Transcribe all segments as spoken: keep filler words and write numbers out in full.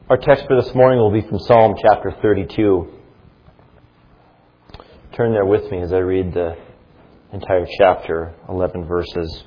Our text for this morning will be from Psalm chapter thirty-two. Turn there with me as I read the entire chapter, eleven verses.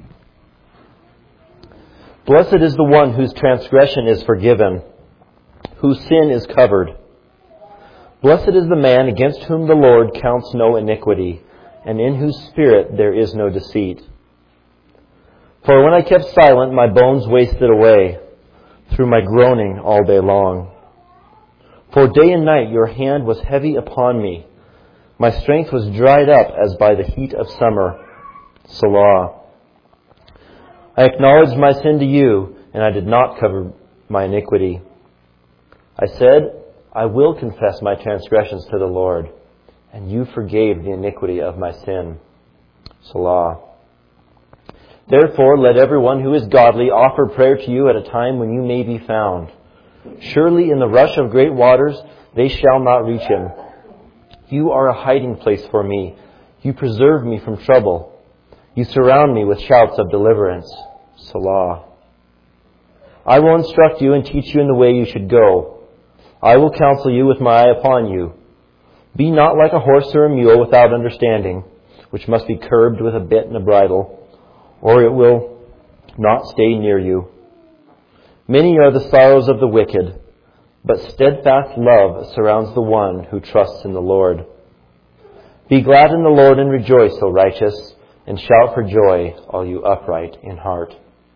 Blessed is the one whose transgression is forgiven, whose sin is covered. Blessed is the man against whom the Lord counts no iniquity, and in whose spirit there is no deceit. For when I kept silent, my bones wasted away through my groaning all day long. For day and night your hand was heavy upon me. My strength was dried up as by the heat of summer. Selah. I acknowledged my sin to you, and I did not cover my iniquity. I said, I will confess my transgressions to the Lord, and you forgave the iniquity of my sin. Selah. Therefore, let everyone who is godly offer prayer to you at a time when you may be found. Surely in the rush of great waters they shall not reach him. You are a hiding place for me. You preserve me from trouble. You surround me with shouts of deliverance. Selah. I will instruct you and teach you in the way you should go. I will counsel you with my eye upon you. Be not like a horse or a mule without understanding, which must be curbed with a bit and a bridle, or it will not stay near you. Many are the sorrows of the wicked, but steadfast love surrounds the one who trusts in the Lord. Be glad in the Lord and rejoice, O righteous, and shout for joy, all you upright in heart.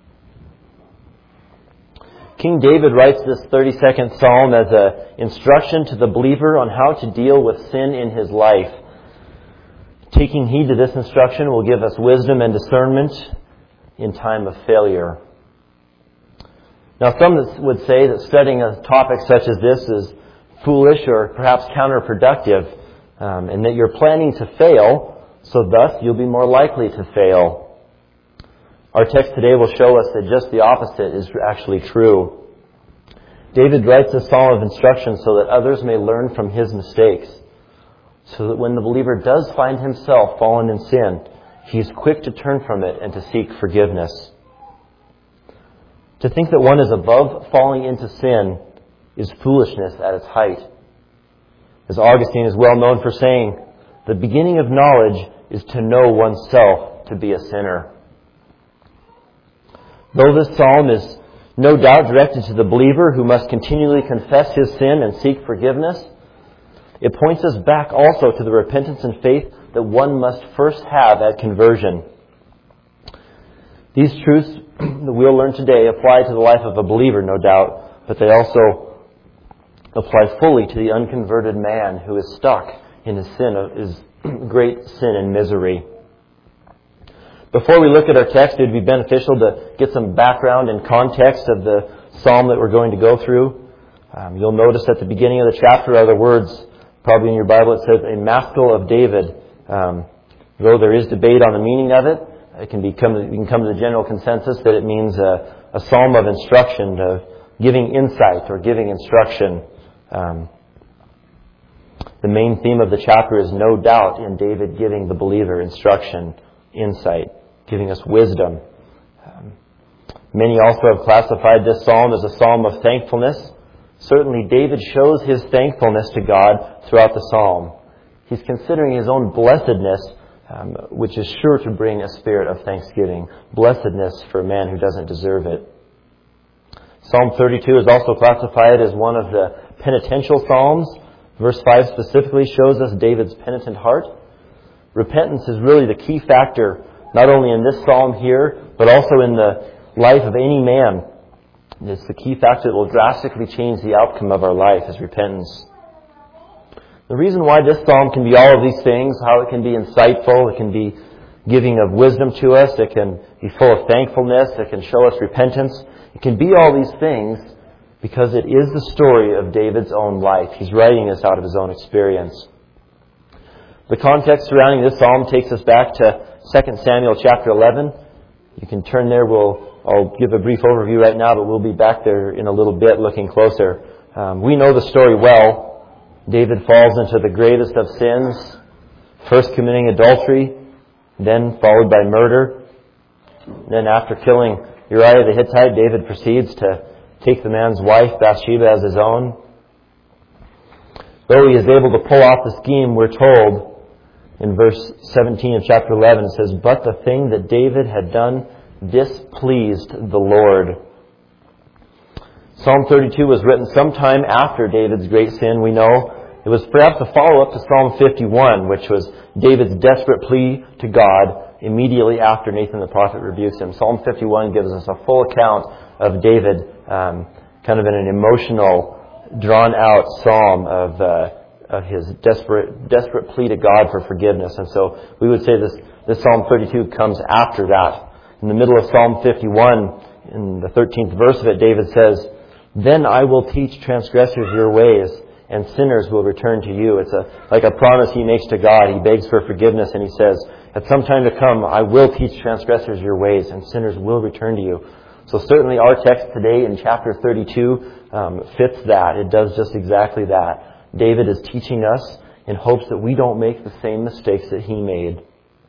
King David writes this thirty-second psalm as an instruction to the believer on how to deal with sin in his life. Taking heed to this instruction will give us wisdom and discernment in time of failure. Now, some would say that studying a topic such as this is foolish or perhaps counterproductive, um, and that you're planning to fail, so thus you'll be more likely to fail. Our text today will show us that just the opposite is actually true. David writes this psalm of instruction so that others may learn from his mistakes, so that when the believer does find himself fallen in sin, he is quick to turn from it and to seek forgiveness. To think that one is above falling into sin is foolishness at its height. As Augustine is well known for saying, the beginning of knowledge is to know oneself to be a sinner. Though this psalm is no doubt directed to the believer who must continually confess his sin and seek forgiveness, it points us back also to the repentance and faith that one must first have at conversion. These truths that we'll learn today apply to the life of a believer, no doubt, but they also apply fully to the unconverted man who is stuck in his sin, of his great sin and misery. Before we look at our text, it would be beneficial to get some background and context of the psalm that we're going to go through. Um, you'll notice at the beginning of the chapter are the words, probably in your Bible it says, a maskil of David. Um, though there is debate on the meaning of it, it can become, you can come to the general consensus that it means a, a psalm of instruction, of giving insight or giving instruction. Um, the main theme of the chapter is no doubt in David giving the believer instruction, insight, giving us wisdom. Um, many also have classified this psalm as a psalm of thankfulness. Certainly David shows his thankfulness to God throughout the psalm. He's considering his own blessedness, um, which is sure to bring a spirit of thanksgiving. Blessedness for a man who doesn't deserve it. Psalm thirty-two is also classified as one of the penitential psalms. Verse five specifically shows us David's penitent heart. Repentance is really the key factor, not only in this psalm here, but also in the life of any man. It's the key factor that will drastically change the outcome of our life, is repentance. The reason why this psalm can be all of these things, how it can be insightful, it can be giving of wisdom to us, it can be full of thankfulness, it can show us repentance, it can be all these things because it is the story of David's own life. He's writing this out of his own experience. The context surrounding this psalm takes us back to Second Samuel chapter eleven. You can turn there. We'll I'll give a brief overview right now, but we'll be back there in a little bit looking closer. Um, we know the story well. David falls into the greatest of sins, first committing adultery, then followed by murder. Then after killing Uriah the Hittite, David proceeds to take the man's wife, Bathsheba, as his own. Though he is able to pull off the scheme, we're told in verse seventeen of chapter eleven, it says, "But the thing that David had done displeased the Lord." Psalm thirty-two was written sometime after David's great sin, we know. It was perhaps a follow-up to Psalm fifty-one, which was David's desperate plea to God immediately after Nathan the prophet rebukes him. Psalm fifty-one gives us a full account of David, um, kind of in an emotional, drawn-out psalm of, uh, of his desperate desperate plea to God for forgiveness. And so we would say this, this Psalm thirty-two comes after that. In the middle of Psalm fifty-one, in the thirteenth verse of it, David says, "Then I will teach transgressors your ways, and sinners will return to you." It's a, like a promise he makes to God. He begs for forgiveness, and he says, at some time to come, I will teach transgressors your ways, and sinners will return to you. So certainly our text today in chapter thirty-two um, fits that. It does just exactly that. David is teaching us in hopes that we don't make the same mistakes that he made.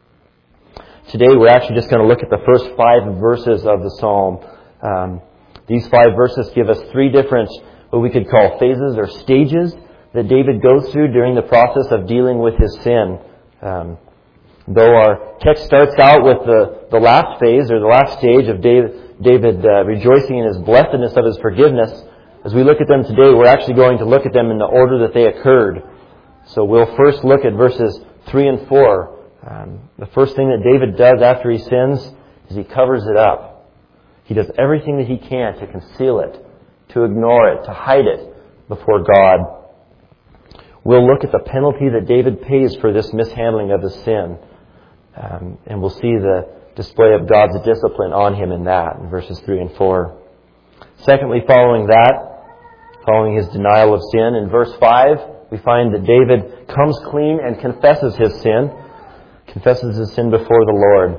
Today we're actually just going to look at the first five verses of the psalm. Um, these five verses give us three different, what we could call phases or stages that David goes through during the process of dealing with his sin. Um, though our text starts out with the, the last phase or the last stage of David, David uh, rejoicing in his blessedness of his forgiveness, as we look at them today, we're actually going to look at them in the order that they occurred. So we'll first look at verses three and four. Um, the first thing that David does after he sins is he covers it up. He does everything that he can to conceal it, to ignore it, to hide it before God. We'll look at the penalty that David pays for this mishandling of his sin. Um, and we'll see the display of God's discipline on him in that, in verses three and four. Secondly, following that, following his denial of sin, in verse five, we find that David comes clean and confesses his sin, confesses his sin before the Lord.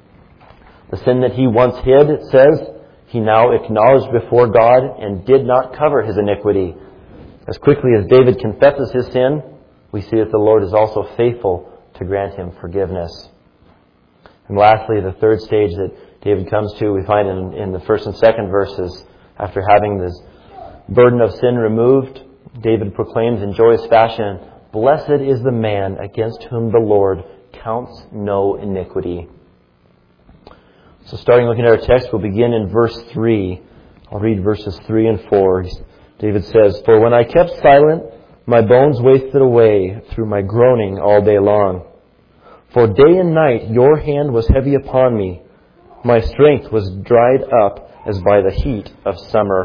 The sin that he once hid, it says, he now acknowledged before God and did not cover his iniquity. As quickly as David confesses his sin, we see that the Lord is also faithful to grant him forgiveness. And lastly, the third stage that David comes to, we find in, in the first and second verses. After having this burden of sin removed, David proclaims in joyous fashion, "Blessed is the man against whom the Lord counts no iniquity." So starting looking at our text, we'll begin in verse three. I'll read verses three and four. David says, "For when I kept silent, my bones wasted away through my groaning all day long. For day and night your hand was heavy upon me. My strength was dried up as by the heat of summer."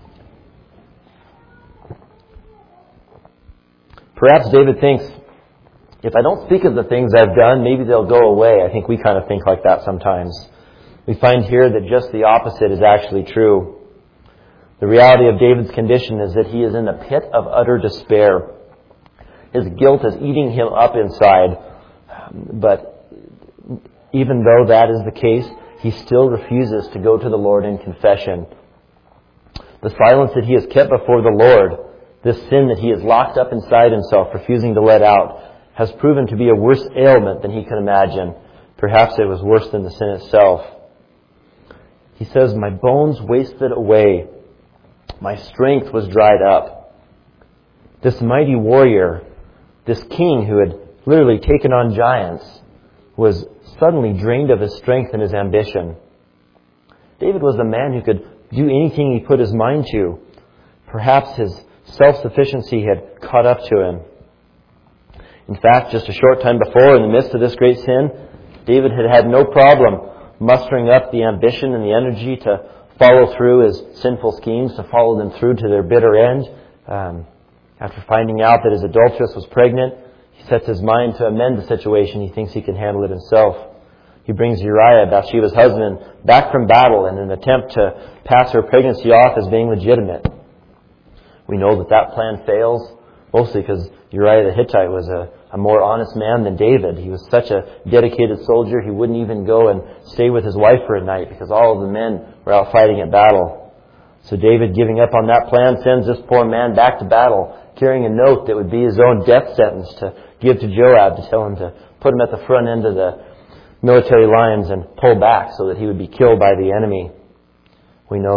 Perhaps David thinks, if I don't speak of the things I've done, maybe they'll go away. I think we kind of think like that sometimes. We find here that just the opposite is actually true. The reality of David's condition is that he is in a pit of utter despair. His guilt is eating him up inside. But even though that is the case, he still refuses to go to the Lord in confession. The silence that he has kept before the Lord, this sin that he has locked up inside himself, refusing to let out, has proven to be a worse ailment than he could imagine. Perhaps it was worse than the sin itself. He says, "My bones wasted away. My strength was dried up." This mighty warrior, this king who had literally taken on giants, was suddenly drained of his strength and his ambition. David was a man who could do anything he put his mind to. Perhaps his self-sufficiency had caught up to him. In fact, just a short time before, in the midst of this great sin, David had had no problem mustering up the ambition and the energy to follow through his sinful schemes, to follow them through to their bitter end. Um, after finding out that his adulteress was pregnant, he sets his mind to amend the situation. He thinks he can handle it himself. He brings Uriah, Bathsheba's husband, back from battle in an attempt to pass her pregnancy off as being legitimate. We know that that plan fails, mostly because Uriah the Hittite was a, a more honest man than David. He was such a dedicated soldier, he wouldn't even go and stay with his wife for a night because all of the men were out fighting at battle. So David, giving up on that plan, sends this poor man back to battle, carrying a note that would be his own death sentence to give to Joab to tell him to put him at the front end of the military lines and pull back so that he would be killed by the enemy. We know that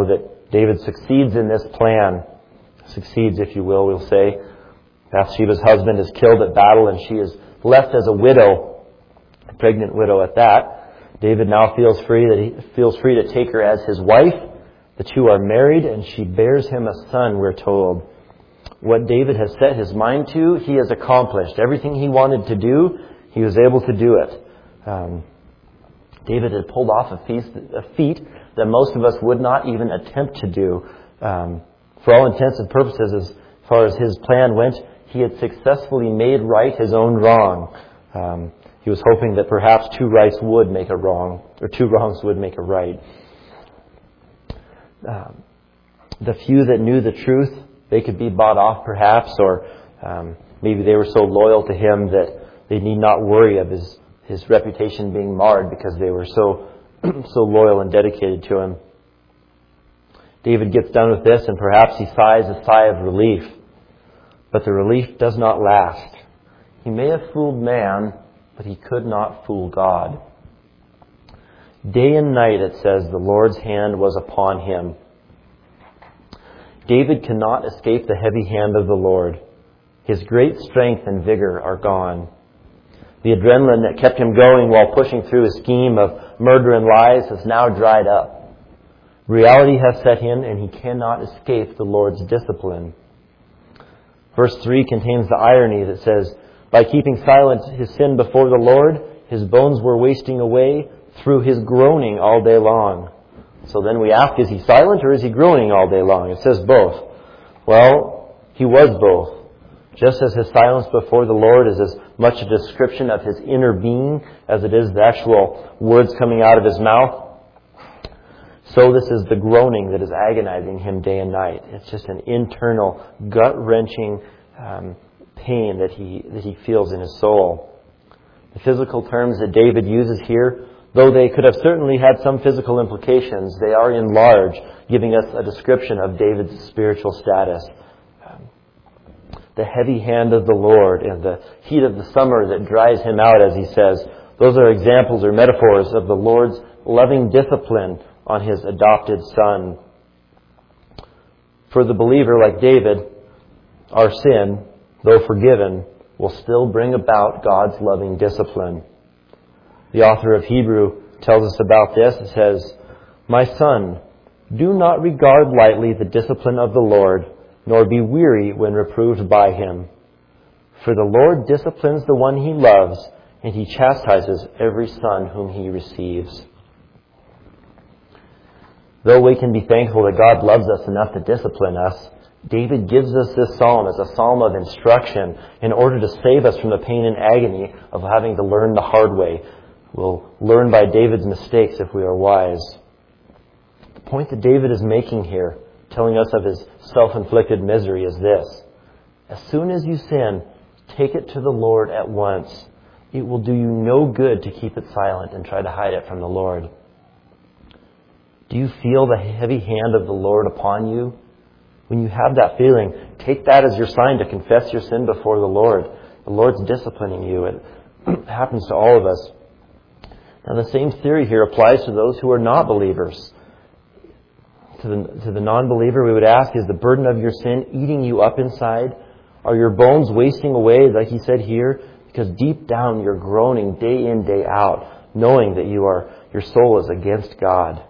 David succeeds in this plan. Succeeds, if you will, we'll say. Bathsheba's husband is killed at battle, and she is left as a widow, a pregnant widow at that. David now feels free that he feels free to take her as his wife. The two are married, and she bears him a son, we're told. What David has set his mind to, he has accomplished. Everything he wanted to do, he was able to do it. Um, David had pulled off a feat, a feat that most of us would not even attempt to do. Um, for all intents and purposes, as far as his plan went, he had successfully made right his own wrong. Um, he was hoping that perhaps two rights would make a wrong, or two wrongs would make a right. Um, the few that knew the truth, they could be bought off perhaps, or um, maybe they were so loyal to him that they need not worry of his, his reputation being marred because they were so so loyal and dedicated to him. David gets done with this, and perhaps he sighs a sigh of relief. But the relief does not last. He may have fooled man, but he could not fool God. Day and night, it says, the Lord's hand was upon him. David cannot escape the heavy hand of the Lord. His great strength and vigor are gone. The adrenaline that kept him going while pushing through a scheme of murder and lies has now dried up. Reality has set in, and he cannot escape the Lord's discipline. Verse three contains the irony that says, by keeping silent his sin before the Lord, his bones were wasting away through his groaning all day long. So then we ask, is he silent or is he groaning all day long? It says both. Well, he was both. Just as his silence before the Lord is as much a description of his inner being as it is the actual words coming out of his mouth, so this is the groaning that is agonizing him day and night. It's just an internal, gut-wrenching um, pain that he that he feels in his soul. The physical terms that David uses here, though they could have certainly had some physical implications, they are in large, giving us a description of David's spiritual status. Um, the heavy hand of the Lord and the heat of the summer that dries him out, as he says, those are examples or metaphors of the Lord's loving discipline on his adopted son. For the believer like David, our sin, though forgiven, will still bring about God's loving discipline. The author of Hebrew tells us about this. It says, my son, do not regard lightly the discipline of the Lord, nor be weary when reproved by him. For the Lord disciplines the one he loves, and he chastises every son whom he receives. Though we can be thankful that God loves us enough to discipline us, David gives us this psalm as a psalm of instruction in order to save us from the pain and agony of having to learn the hard way. We'll learn by David's mistakes if we are wise. The point that David is making here, telling us of his self-inflicted misery, is this. As soon as you sin, take it to the Lord at once. It will do you no good to keep it silent and try to hide it from the Lord. Do you feel the heavy hand of the Lord upon you? When you have that feeling, take that as your sign to confess your sin before the Lord. The Lord's disciplining you. It happens to all of us. Now the same theory here applies to those who are not believers. To the, to the non-believer, we would ask, is the burden of your sin eating you up inside? Are your bones wasting away, like he said here? Because deep down you're groaning day in, day out, knowing that you are your soul is against God.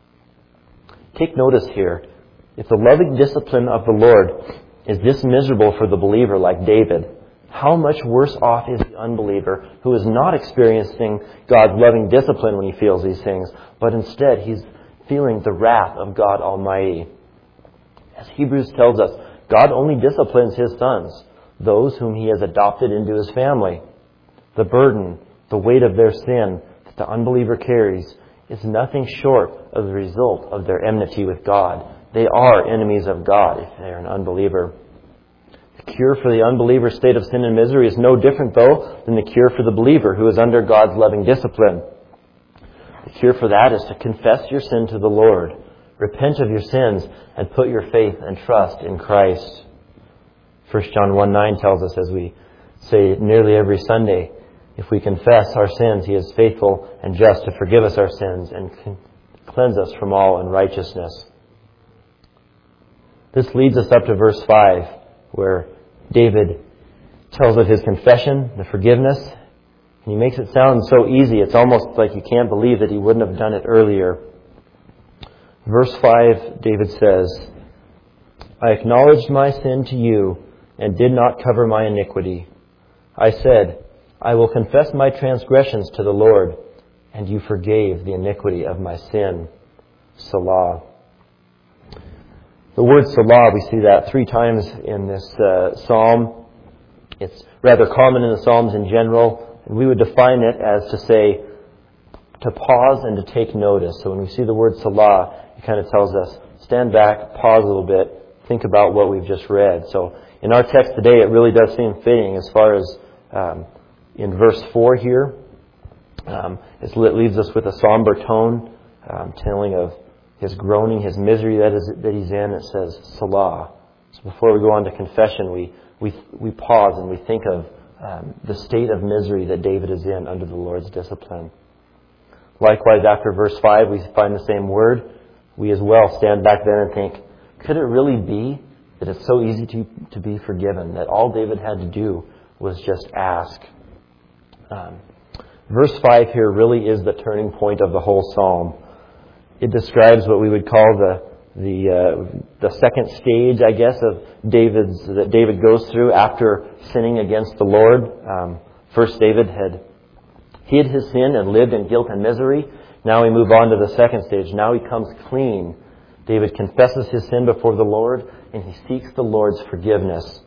Take notice here. If the loving discipline of the Lord is this miserable for the believer like David, how much worse off is the unbeliever who is not experiencing God's loving discipline when he feels these things, but instead he's feeling the wrath of God Almighty. As Hebrews tells us, God only disciplines his sons, those whom he has adopted into his family. The burden, the weight of their sin that the unbeliever carries is nothing short of the result of their enmity with God. They are enemies of God if they are an unbeliever. The cure for the unbeliever's state of sin and misery is no different, though, than the cure for the believer who is under God's loving discipline. The cure for that is to confess your sin to the Lord, repent of your sins, and put your faith and trust in Christ. First John one nine tells us, as we say nearly every Sunday, if we confess our sins, he is faithful and just to forgive us our sins and cleanse us from all unrighteousness. This leads us up to verse five, where David tells of his confession, the forgiveness, and he makes it sound so easy, it's almost like you can't believe that he wouldn't have done it earlier. Verse five, David says, I acknowledged my sin to you and did not cover my iniquity. I said, I will confess my transgressions to the Lord, and you forgave the iniquity of my sin. Selah. The word Selah, we see that three times in this uh, psalm. It's rather common in the Psalms in general, and we would define it as to say, to pause and to take notice. So when we see the word Selah, it kind of tells us, stand back, pause a little bit, think about what we've just read. So in our text today, it really does seem fitting as far as um, in verse four here. Um, it leaves us with a somber tone, um, telling of his groaning, his misery that is that he's in. It says Selah. So before we go on to confession, we we we pause and we think of um, the state of misery that David is in under the Lord's discipline. Likewise, after verse five, we find the same word. We as well stand back then and think, could it really be that it's so easy to, to be forgiven, that all David had to do was just ask? Um, verse five here really is the turning point of the whole psalm. It describes what we would call the the uh, the second stage, I guess, of David's that David goes through after sinning against the Lord. Um, first, David had hid his sin and lived in guilt and misery. Now we move on to the second stage. Now he comes clean. David confesses his sin before the Lord, and he seeks the Lord's forgiveness.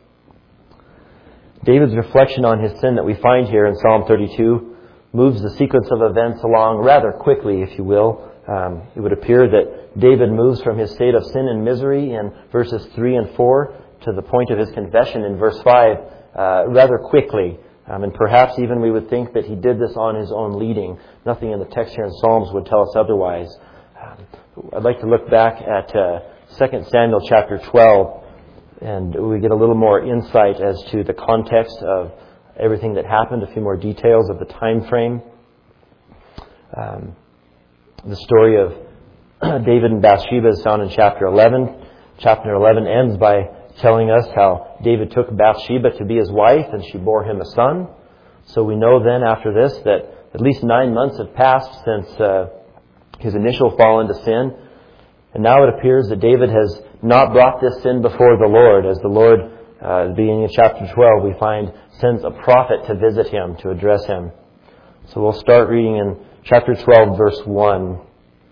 David's reflection on his sin that we find here in Psalm thirty-two moves the sequence of events along rather quickly, if you will. Um, it would appear that David moves from his state of sin and misery in verses three and four to the point of his confession in verse five uh, rather quickly. Um, and perhaps even we would think that he did this on his own leading. Nothing in the text here in Psalms would tell us otherwise. Um, I'd like to look back at uh, Second Samuel chapter twelve, and we get a little more insight as to the context of everything that happened, a few more details of the time frame. Um, the story of David and Bathsheba is found in chapter eleven. Chapter eleven ends by telling us how David took Bathsheba to be his wife, and she bore him a son. So we know then after this that at least nine months have passed since uh, his initial fall into sin. And now it appears that David has not brought this sin before the Lord, as the Lord, uh, beginning in chapter twelve, we find, sends a prophet to visit him, to address him. So we'll start reading in chapter twelve, verse one.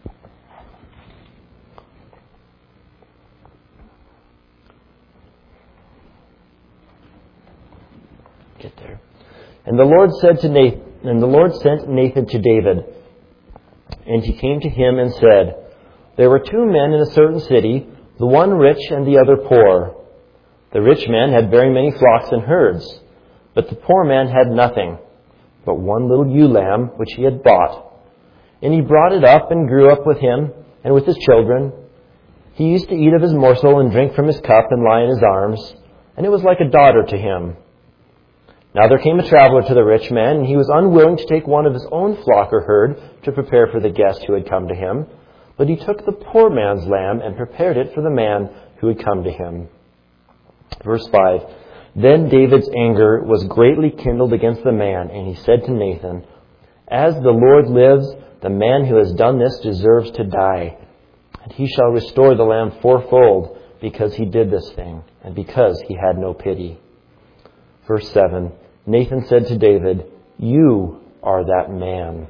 Get there. And the Lord said to Nathan, and the Lord sent Nathan to David, and he came to him and said, There were two men in a certain city, the one rich and the other poor. The rich man had very many flocks and herds, but the poor man had nothing but one little ewe lamb which he had bought. And he brought it up and grew up with him and with his children. He used to eat of his morsel and drink from his cup and lie in his arms, and it was like a daughter to him. Now there came a traveler to the rich man, and he was unwilling to take one of his own flock or herd to prepare for the guest who had come to him. But he took the poor man's lamb and prepared it for the man who had come to him. Verse five. Then David's anger was greatly kindled against the man, and he said to Nathan, As the Lord lives, the man who has done this deserves to die. And he shall restore the lamb fourfold, because he did this thing, and because he had no pity. Verse seven. Nathan said to David, You are that man.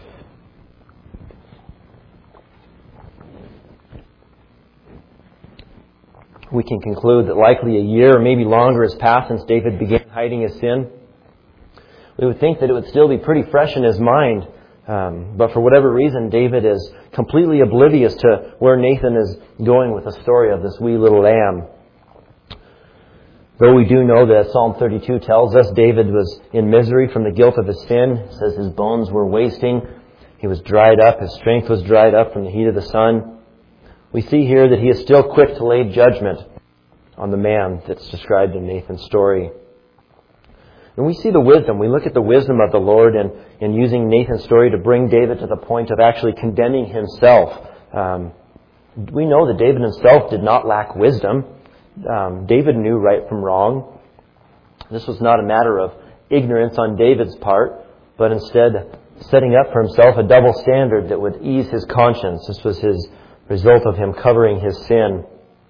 We can conclude that likely a year or maybe longer has passed since David began hiding his sin. We would think that it would still be pretty fresh in his mind. Um, but for whatever reason, David is completely oblivious to where Nathan is going with the story of this wee little lamb. Though we do know that Psalm thirty-two tells us David was in misery from the guilt of his sin. It says his bones were wasting. He was dried up. His strength was dried up from the heat of the sun. We see here that he is still quick to lay judgment on the man that's described in Nathan's story. And we see the wisdom. We look at the wisdom of the Lord in, in using Nathan's story to bring David to the point of actually condemning himself. Um, We know that David himself did not lack wisdom. Um, David knew right from wrong. This was not a matter of ignorance on David's part, but instead setting up for himself a double standard that would ease his conscience. This was his result of him covering his sin.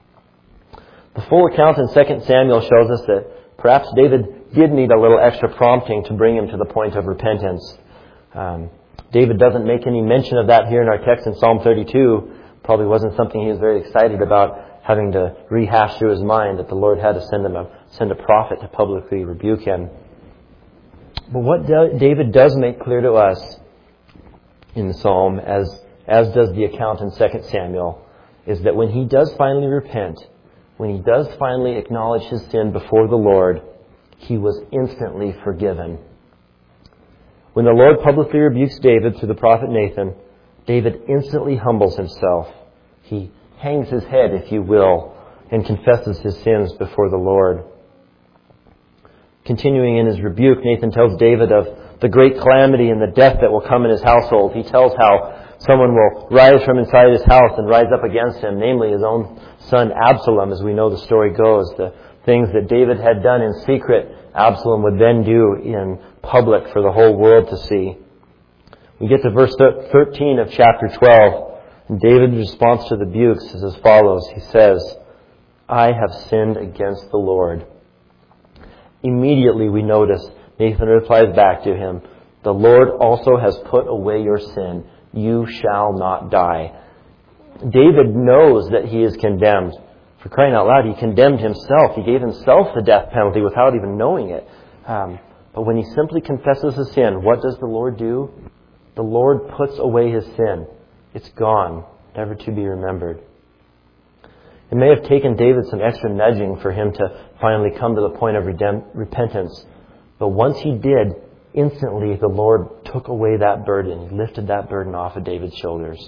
The full account in Second Samuel shows us that perhaps David did need a little extra prompting to bring him to the point of repentance. Um, David doesn't make any mention of that here in our text in Psalm thirty-two. Probably wasn't something he was very excited about having to rehash through his mind, that the Lord had to send him a, send a prophet to publicly rebuke him. But what David does make clear to us in the Psalm, as, as does the account in Second Samuel, is that when he does finally repent, when he does finally acknowledge his sin before the Lord, he was instantly forgiven. When the Lord publicly rebukes David through the prophet Nathan, David instantly humbles himself. He hangs his head, if you will, and confesses his sins before the Lord. Continuing in his rebuke, Nathan tells David of the great calamity and the death that will come in his household. He tells how someone will rise from inside his house and rise up against him, namely his own son Absalom, as we know the story goes. The things that David had done in secret, Absalom would then do in public for the whole world to see. We get to verse thirteen of chapter twelve, and David's response to the rebukes is as follows. He says, "I have sinned against the Lord." Immediately we notice Nathan replies back to him, "The Lord also has put away your sin. You shall not die." David knows that he is condemned. For crying out loud, he condemned himself. He gave himself the death penalty without even knowing it. Um, but when he simply confesses his sin, what does the Lord do? The Lord puts away his sin. It's gone, never to be remembered. It may have taken David some extra nudging for him to finally come to the point of redem- repentance. But once he did, instantly the Lord took away that burden. He lifted that burden off of David's shoulders.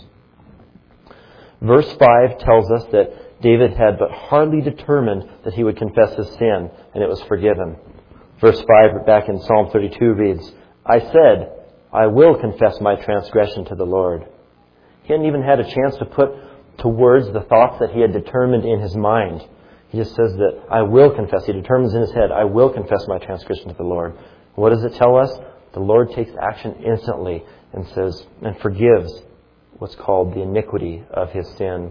Verse five tells us that David had but hardly determined that he would confess his sin, and it was forgiven. Verse five back in Psalm thirty-two reads, "I said, I will confess my transgression to the Lord." He hadn't even had a chance to put to words the thoughts that he had determined in his mind. He just says that I will confess. He determines in his head, I will confess my transgression to the Lord. What does it tell us? The Lord takes action instantly and says, and forgives what's called the iniquity of his sin.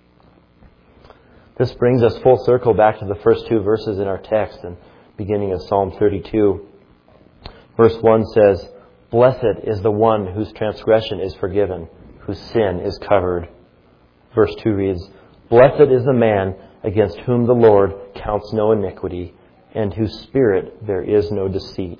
This brings us full circle back to the first two verses in our text, and beginning of Psalm thirty-two. Verse one says, "Blessed is the one whose transgression is forgiven, whose sin is covered." Verse two reads, "Blessed is the man against whom the Lord counts no iniquity, and whose spirit there is no deceit."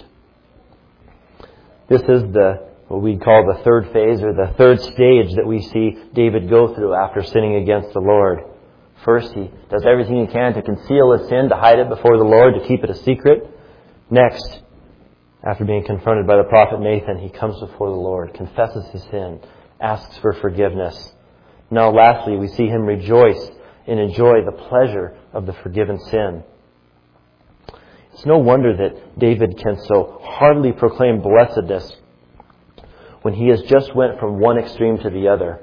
This is the what we call the third phase, or the third stage that we see David go through after sinning against the Lord. First, he does everything he can to conceal his sin, to hide it before the Lord, to keep it a secret. Next, after being confronted by the prophet Nathan, he comes before the Lord, confesses his sin, asks for forgiveness. Now, lastly, we see him rejoice and enjoy the pleasure of the forgiven sin. It's no wonder that David can so heartily proclaim blessedness when he has just went from one extreme to the other.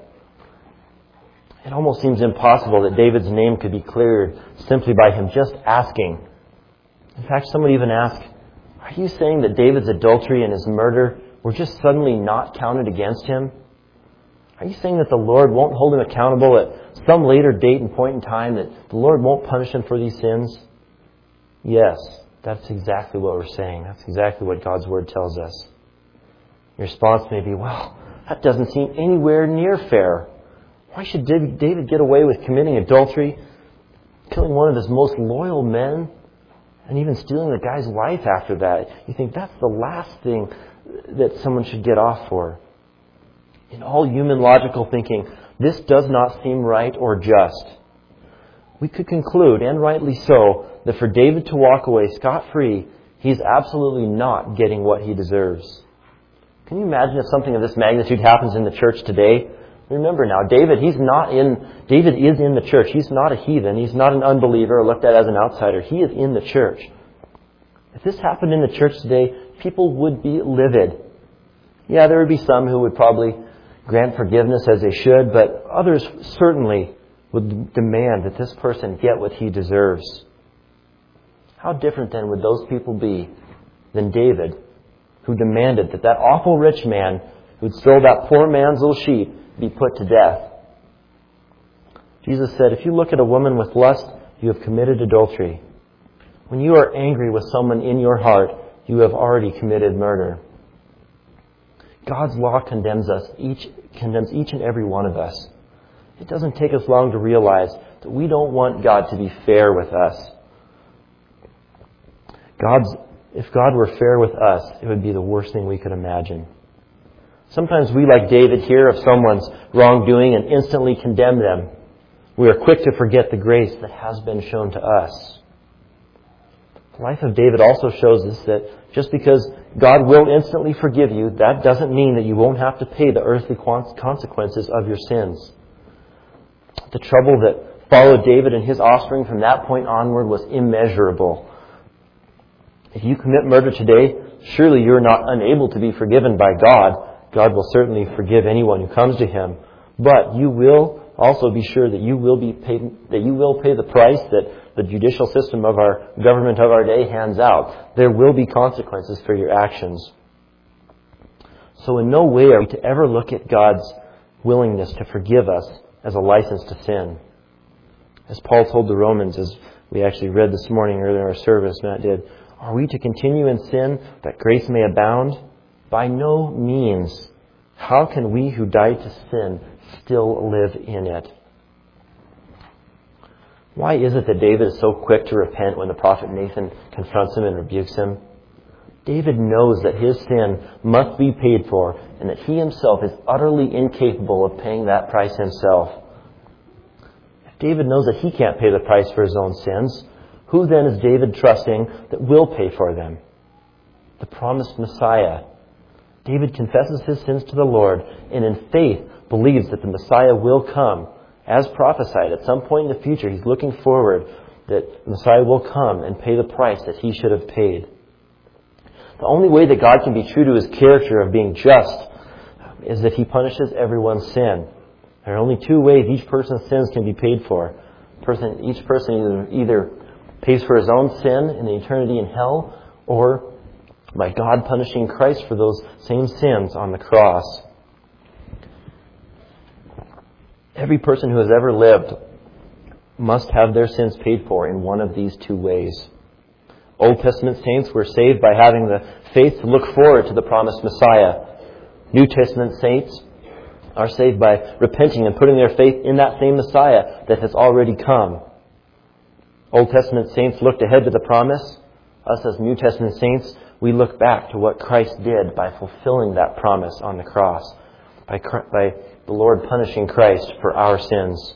It almost seems impossible that David's name could be cleared simply by him just asking. In fact, some would even ask, are you saying that David's adultery and his murder were just suddenly not counted against him? Are you saying that the Lord won't hold him accountable at some later date and point in time, that the Lord won't punish him for these sins? Yes, that's exactly what we're saying. That's exactly what God's Word tells us. Your response may be, well, that doesn't seem anywhere near fair. Why should David get away with committing adultery, killing one of his most loyal men, and even stealing the guy's wife after that? You think that's the last thing that someone should get off for. In all human logical thinking, this does not seem right or just. We could conclude, and rightly so, that for David to walk away scot-free, he's absolutely not getting what he deserves. Can you imagine if something of this magnitude happens in the church today? Remember now, David, he's not in, David is in the church. He's not a heathen. He's not an unbeliever or looked at as an outsider. He is in the church. If this happened in the church today, people would be livid. Yeah, there would be some who would probably grant forgiveness as they should, but others certainly would demand that this person get what he deserves. How different then would those people be than David, who demanded that that awful rich man who'd stole that poor man's little sheep be put to death? Jesus said, if you look at a woman with lust, you have committed adultery. When you are angry with someone in your heart, you have already committed murder. God's law condemns us, each condemns each and every one of us. It doesn't take us long to realize that we don't want God to be fair with us. God's, if God were fair with us, it would be the worst thing we could imagine. Sometimes we, like David, hear of someone's wrongdoing and instantly condemn them. We are quick to forget the grace that has been shown to us. The life of David also shows us that just because God will instantly forgive you, that doesn't mean that you won't have to pay the earthly consequences of your sins. The trouble that followed David and his offspring from that point onward was immeasurable. If you commit murder today, surely you're not unable to be forgiven by God. God will certainly forgive anyone who comes to Him. But you will also be sure that you will be paid, that you will pay the price that the judicial system of our government of our day hands out. There will be consequences for your actions. So in no way are we to ever look at God's willingness to forgive us as a license to sin. As Paul told the Romans, as we actually read this morning earlier in our service, Matt did, are we to continue in sin that grace may abound? By no means. How can we who died to sin still live in it? Why is it that David is so quick to repent when the prophet Nathan confronts him and rebukes him? David knows that his sin must be paid for and that he himself is utterly incapable of paying that price himself. If David knows that he can't pay the price for his own sins, who then is David trusting that will pay for them? The promised Messiah. David confesses his sins to the Lord and in faith believes that the Messiah will come. As prophesied, at some point in the future, he's looking forward that the Messiah will come and pay the price that he should have paid. The only way that God can be true to His character of being just is that He punishes everyone's sin. There are only two ways each person's sins can be paid for. Person, each person either, either pays for his own sin in the eternity in hell, or by God punishing Christ for those same sins on the cross. Every person who has ever lived must have their sins paid for in one of these two ways. Old Testament saints were saved by having the faith to look forward to the promised Messiah. New Testament saints are saved by repenting and putting their faith in that same Messiah that has already come. Old Testament saints looked ahead to the promise. Us as New Testament saints, we look back to what Christ did by fulfilling that promise on the cross, by, by the Lord punishing Christ for our sins.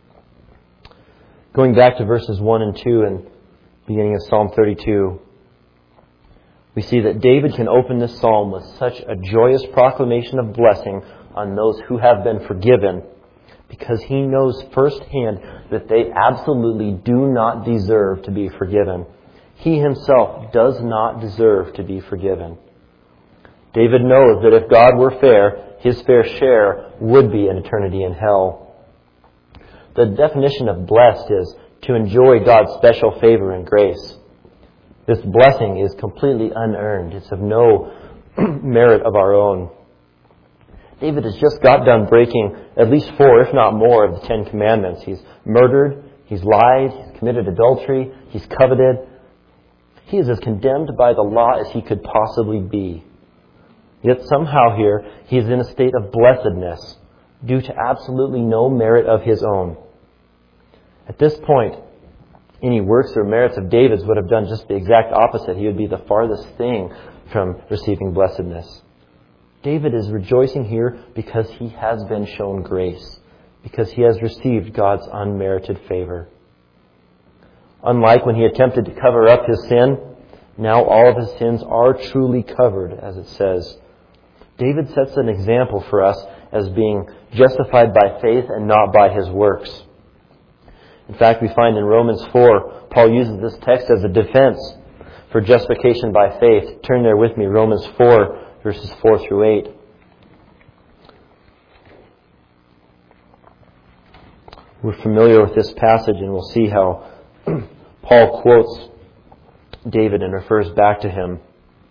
Going back to verses one and two and beginning of Psalm thirty-two, we see that David can open this psalm with such a joyous proclamation of blessing on those who have been forgiven, because he knows firsthand that they absolutely do not deserve to be forgiven. He himself does not deserve to be forgiven. David knows that if God were fair, his fair share would be an eternity in hell. The definition of blessed is to enjoy God's special favor and grace. This blessing is completely unearned. It's of no merit of our own. David has just got done breaking at least four, if not more, of the Ten Commandments. He's murdered, he's lied, he's committed adultery, he's coveted. He is as condemned by the law as he could possibly be. Yet somehow here, he is in a state of blessedness due to absolutely no merit of his own. At this point, any works or merits of David's would have done just the exact opposite. He would be the farthest thing from receiving blessedness. David is rejoicing here because he has been shown grace, because he has received God's unmerited favor. Unlike when he attempted to cover up his sin, now all of his sins are truly covered, as it says. David sets an example for us as being justified by faith and not by his works. In fact, we find in Romans four, Paul uses this text as a defense for justification by faith. Turn there with me, Romans four, verses four through eight. We're familiar with this passage, and we'll see how Paul quotes David and refers back to him.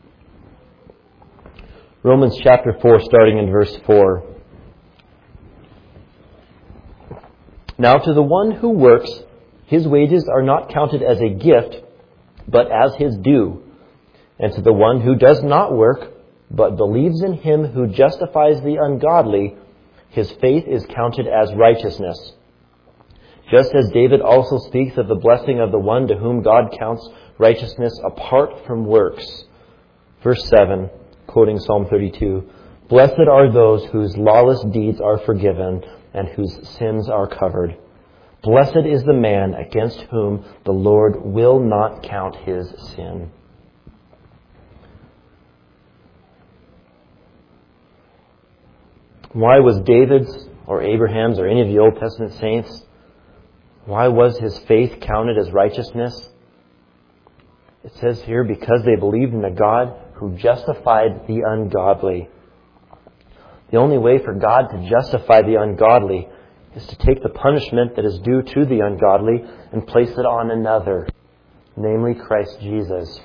Romans chapter four, starting in verse four. Now to the one who works, his wages are not counted as a gift, but as his due. And to the one who does not work, but believes in him who justifies the ungodly, his faith is counted as righteousness. Just as David also speaks of the blessing of the one to whom God counts righteousness apart from works. Verse seven, quoting Psalm thirty-two, Blessed are those whose lawless deeds are forgiven and whose sins are covered. Blessed is the man against whom the Lord will not count his sin. Why was David's or Abraham's or any of the Old Testament saints, why was his faith counted as righteousness? It says here, because they believed in a God who justified the ungodly. The only way for God to justify the ungodly is to take the punishment that is due to the ungodly and place it on another, namely Christ Jesus.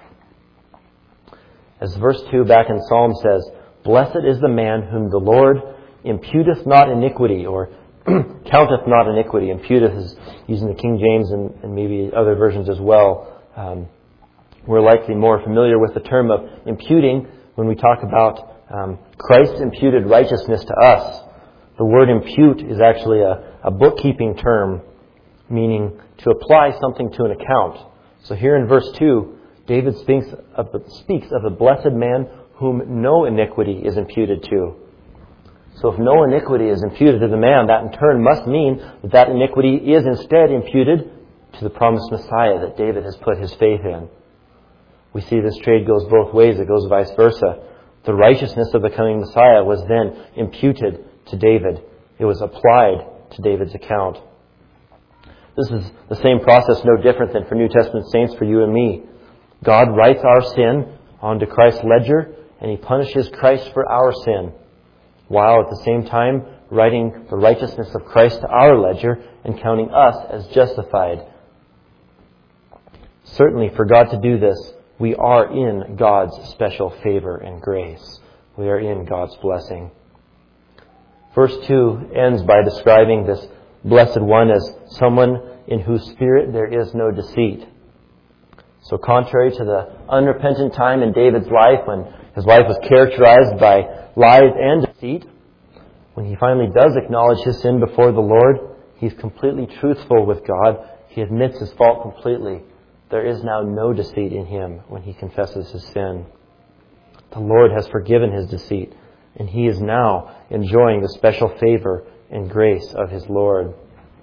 As verse two back in Psalm says, Blessed is the man whom the Lord imputeth not iniquity, or counteth not iniquity. Imputeth is using the King James and, and maybe other versions as well. Um, we're likely more familiar with the term of imputing when we talk about um, Christ's imputed righteousness to us. The word impute is actually a, a bookkeeping term, meaning to apply something to an account. So here in verse two, David speaks of the, speaks of the blessed man whom no iniquity is imputed to. So if no iniquity is imputed to the man, that in turn must mean that that iniquity is instead imputed to the promised Messiah that David has put his faith in. We see this trade goes both ways. It goes vice versa. The righteousness of the coming Messiah was then imputed to David. It was applied to David's account. This is the same process, no different than for New Testament saints, for you and me. God writes our sin onto Christ's ledger, and He punishes Christ for our sin, while at the same time writing the righteousness of Christ to our ledger and counting us as justified. Certainly, for God to do this, we are in God's special favor and grace. We are in God's blessing. Verse two ends by describing this blessed one as someone in whose spirit there is no deceit. So contrary to the unrepentant time in David's life when his life was characterized by lies and deceit, when he finally does acknowledge his sin before the Lord, he's completely truthful with God. He admits his fault completely. There is now no deceit in him when he confesses his sin. The Lord has forgiven his deceit, and he is now enjoying the special favor and grace of his Lord.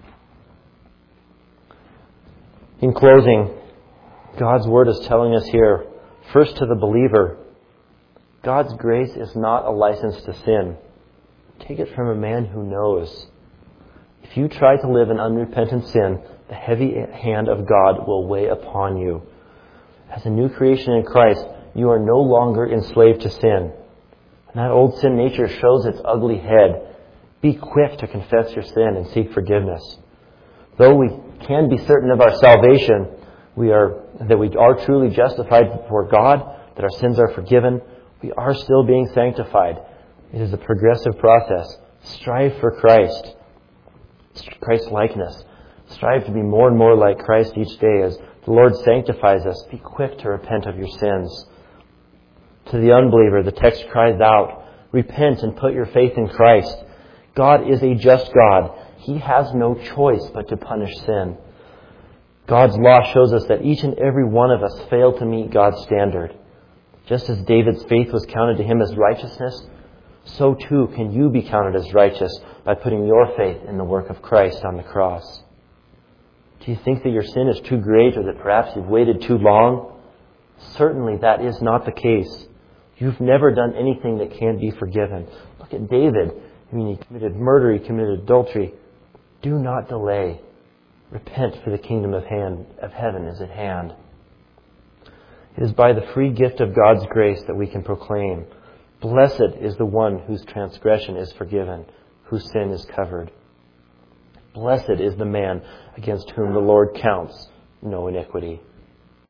In closing, God's Word is telling us here, first to the believer, God's grace is not a license to sin. Take it from a man who knows. If you try to live in unrepentant sin, the heavy hand of God will weigh upon you. As a new creation in Christ, you are no longer enslaved to sin. When that old sin nature shows its ugly head, be quick to confess your sin and seek forgiveness. Though we can be certain of our salvation, we are that we are truly justified before God, that our sins are forgiven, we are still being sanctified. It is a progressive process. Strive for Christ, Christ's likeness. Strive to be more and more like Christ each day as the Lord sanctifies us. Be quick to repent of your sins. To the unbeliever, the text cries out, repent and put your faith in Christ. God is a just God. He has no choice but to punish sin. God's law shows us that each and every one of us failed to meet God's standard. Just as David's faith was counted to him as righteousness, so too can you be counted as righteous by putting your faith in the work of Christ on the cross. Do you think that your sin is too great or that perhaps you've waited too long? Certainly that is not the case. You've never done anything that can't be forgiven. Look at David. I mean, he committed murder, he committed adultery. Do not delay. Repent, for the kingdom of, hand, of heaven is at hand. It is by the free gift of God's grace that we can proclaim, blessed is the one whose transgression is forgiven, whose sin is covered. Blessed is the man against whom the Lord counts no iniquity.